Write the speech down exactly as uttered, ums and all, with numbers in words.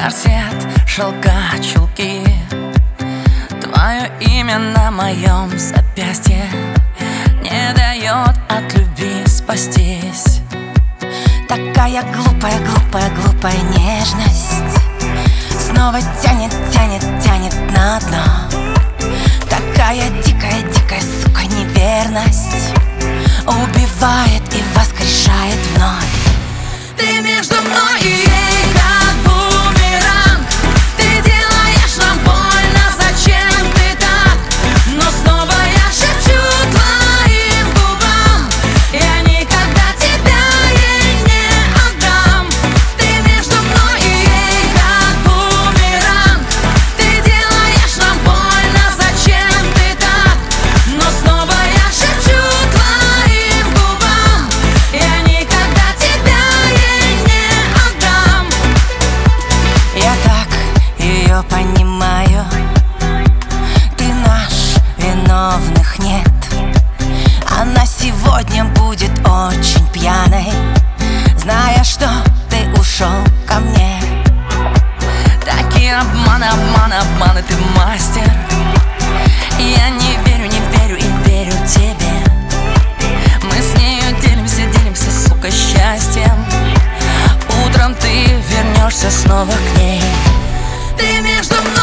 корсет, шелка, чулки, твое имя на моем запястье не дает от любви спастись. Такая глупая, глупая, глупая нежность снова тянет, тянет, тянет на дно. Такая дикая, дикая, сука, неверность убивает и воскрешает вновь. Ты между мной и ей как бумеранг. Ты делаешь нам больно, зачем ты так? Но снова я шепчу твоим губам: я никогда тебя ей не отдам. Ты между мной и ей как бумеранг. Ты делаешь нам больно, зачем ты так? Но снова я шепчу твоим губам: я никогда тебя ей не отдам. Я так ее понимаю. Ты наш, виновных нет. Она сегодня будет очень пьяной, зная, что ты ушел ко мне. Такие обманы, обманы, обманы, ты мастер. Я не верю, не верю и верю тебе. Мы с нею делимся, делимся, сука, счастьем. Утром ты вернешься снова к ней. Ты между мной